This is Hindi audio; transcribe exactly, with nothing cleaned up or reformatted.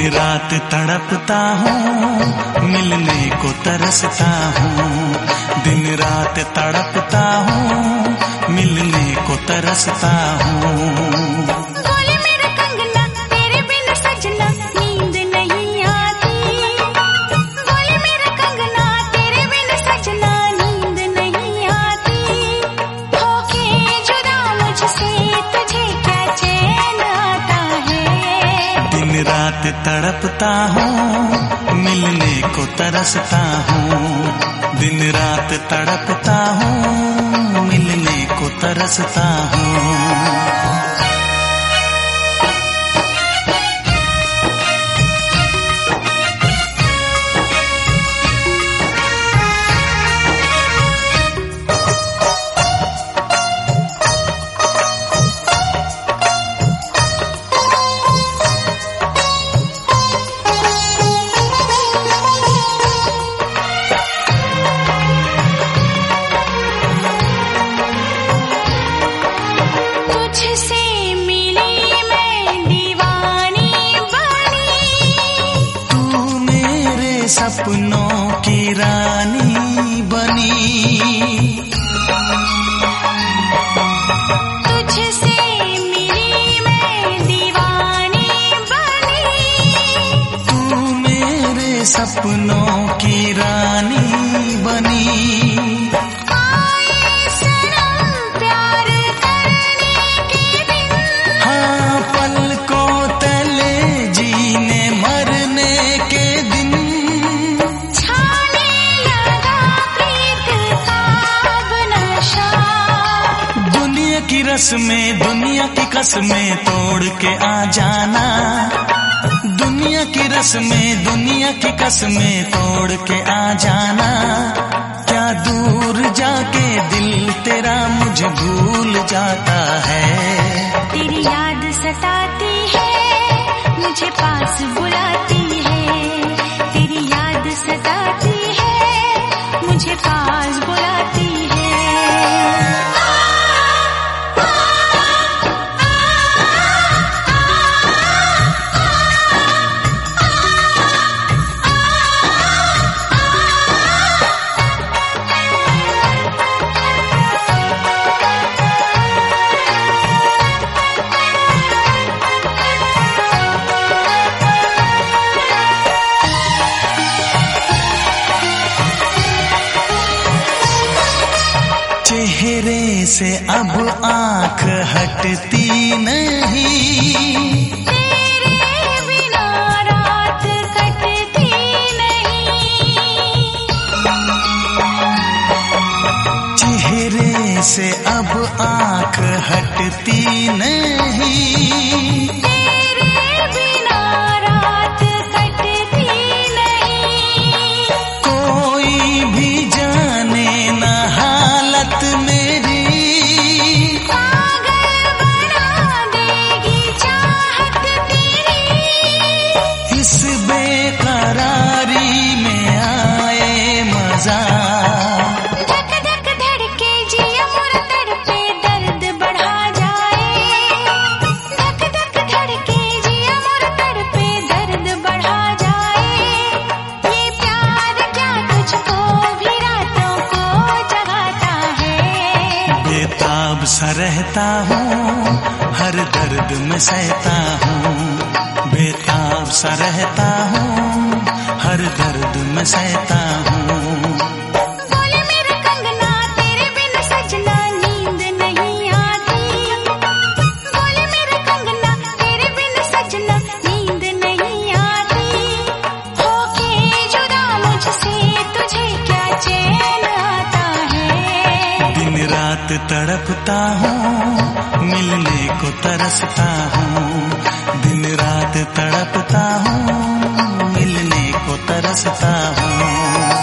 रात तड़पता हूँ, मिलने को तरसता हूँ। दिन रात तड़पता हूँ, मिलने को तरसता हूँ। बोले मेरा कंगना तेरे बिन सजना नींद नहीं आती। बोले मेरा कंगना तेरे बिन सजना नींद नहीं आती। होके जुदा मुझसे तुझे क्या चैन आता है। दिन रात तड़पता हूँ, मिलने को तरसता हूँ। दिन रात तड़पता हूँ, मिलने को तरसता हूँ। सपनों की रानी बनी, तुझसे मिली मैं दीवानी बनी। तू मेरे सपनों की रानी बनी। आए सनम प्यार करने के दिन, हाँ पलकों तले जीने मरने के दिन। की रस्में दुनिया की कसमें तोड़ के आ जाना। दुनिया की रस्में दुनिया की कसमें तोड़ के आ जाना। क्या दूर जाके दिल तेरा मुझे भूल जाता है। तेरी याद सताती है, मुझे पास बुलाती है। तेरी याद सताती है, मुझे पास बुलाती है। चेहरे से अब आँख हटती नहीं। तेरे बिना रात कटती नहीं। चेहरे से अब आँख हटती नहीं। तेरे बिना रात कटती नहीं। कोई भी जाने न हालत मेरी, पागल बना देगी चाहत तेरी। इस बेकरारी में आए मजा। धक धक धड़के जिया मोर तड़पे दर्द बढ़ा जाए। धक धक धड़के जिया मोर तड़पे दर्द बढ़ा जाए। ये प्यार क्या तुझको भी रातों को जगाता है। बेताब सा रहता हूँ, हर दर्द में सहता हूँ। बेताब सा रहता हूँ, हर दर्द में सहता हूँ। बोले मेरा कंगना तेरे बिन सजना नींद नहीं आती। बोले मेरा कंगना तेरे बिन सजना नींद नहीं आती। होके जुदा मुझसे तुझे क्या चैन आता है। दिन रात तड़पता हूँ, मिलने को तरसता हूँ। दिन रात तड़पता हूँ, मिलने को तरसता हूँ।